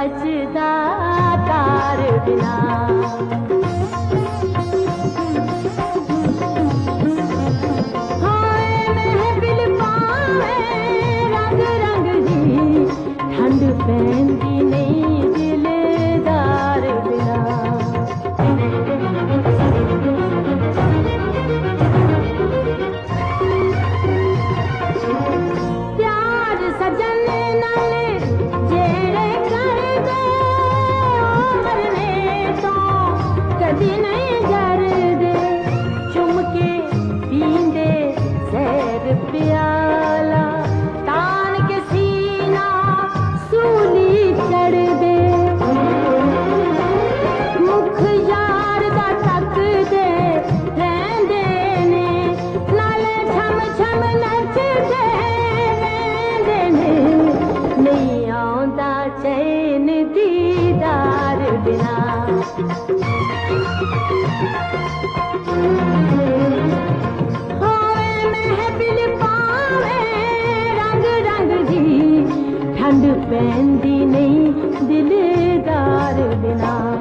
बचदा तार बिना। हाय महफिल पावे रंग रंग दी, ठंड पैंदी नहीं दिलदार बिना। प्यार सजन नाले जेड़े कर दे, मरने तो कदी नहीं जरदे। चुम के पींदे सैर प्याला, तान के सीना सूली चढ़ दे। मुख यार दा तक दे रहंदे ने, नाले छम छम नचदे रहंदे ने। नहीं आउंदा चैन दीदार बिना। होवे महफिल पावे रंग रंग दी, ठंड पैंदी नहीं दिलदार बिना।